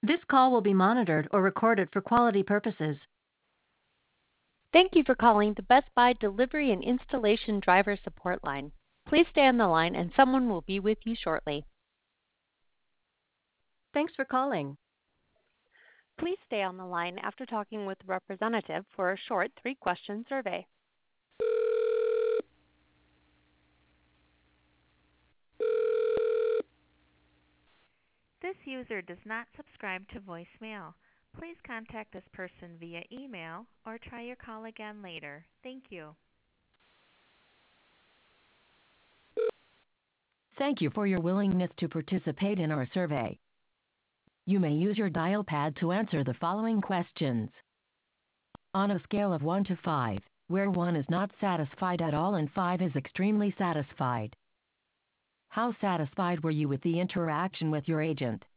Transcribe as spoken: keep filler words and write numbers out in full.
This call will be monitored or recorded for quality purposes. Thank you for calling the Best Buy Delivery and Installation Driver Support Line. Please stay on the line and someone will be with you shortly. Thanks for calling. Please stay on the line after talking with a representative for a short three-question survey. This user does not subscribe to voicemail. Please contact this person via email or try your call again later. Thank you. Thank you for your willingness to participate in our survey. You may use your dial pad to answer the following questions. On a scale of one to five, where one is not satisfied at all and five is extremely satisfied, how satisfied were you with the interaction with your agent?